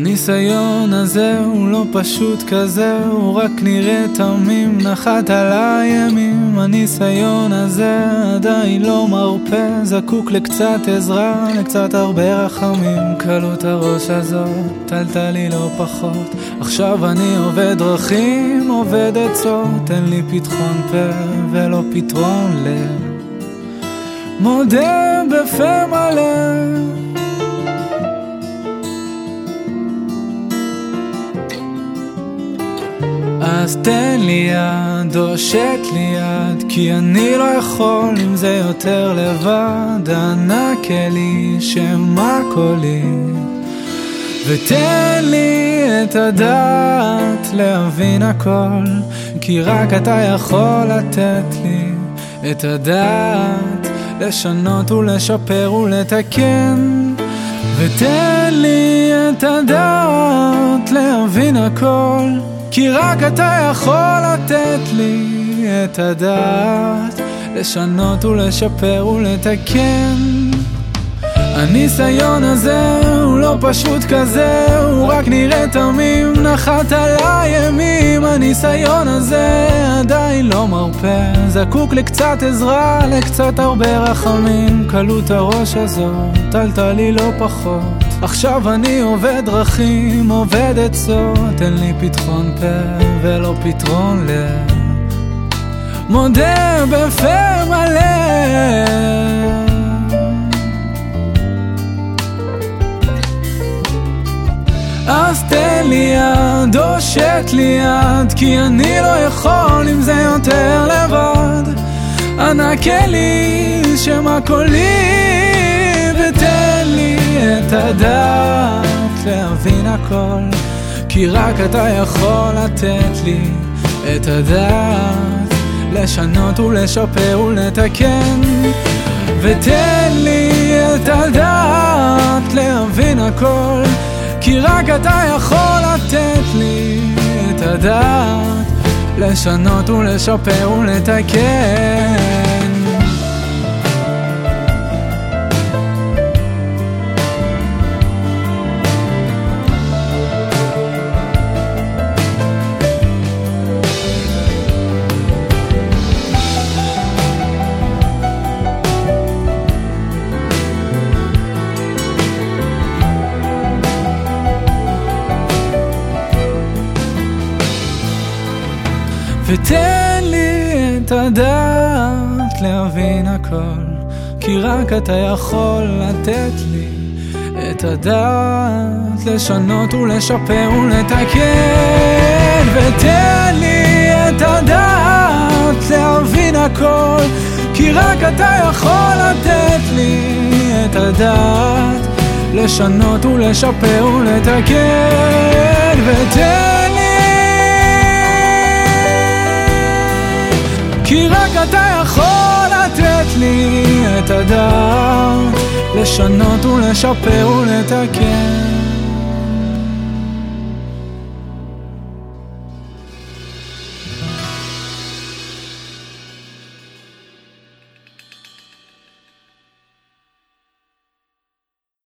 הניסיון הזה הוא לא פשוט כזה, הוא רק נראה תמים, נחת על הימים. הניסיון הזה עדיין לא מרפא, זקוק לקצת עזרה, לקצת הרבה רחמים. קלות הראש הזאת טלטל לי לא פחות, עכשיו אני עובד דרכים, עובד עצות, אין לי פתחון פה ולא פתרון לב, מודה בפה מלא. אז תן לי יד, הושט לי יד, כי אני לא יכול עם זה יותר לבד. ענק לי שמה קולי, ותן לי את הדעת להבין הכל, כי רק אתה יכול לתת לי את הדעת לשנות ולשפר ולתקן. ותן לי את הדעת להבין הכל, כי רק אתה יכול לתת לי את הדעת לשנות ולשפר ולתקן. הניסיון הזה הוא לא פשוט כזה, הוא רק נראה תמים, נחת על הימים. הניסיון הזה עדיין לא מרפא, זקוק לקצת עזרה, לקצת הרבה רחמים. קלות הראש הזאת טלטל לי לא פחות, עכשיו אני עובד דרכים, עובד עצות, אין לי פתחון פה ולא פתרון לב, מודה בפה מלא. אז תן לי יד, הושט לי יד, כי אני לא יכול עם זה יותר לבד. ענק לי שמה קולי, ותן לי את הדעת להבין הכל, כי רק אתה יכול לתת לי את הדעת לשנות ולשפר ולתקן. ותן לי את הדעת להבין הכל, כי רק אתה יכול לתת לי את הדעת לשנות ולשפר ולתקן. ותן לי את הדעת להבין הכל, כי רק אתה יכול לתת לי את הדעת לשנות ולשפר ולתקן. ותן לי את הדעת להבין הכל, כי רק אתה יכול לתת לי את הדעת לשנות ולשפר ולתקן. ותן לי, כי רק אתה יכול לתת לי את הדעת לשנות ולשפר ולתקן.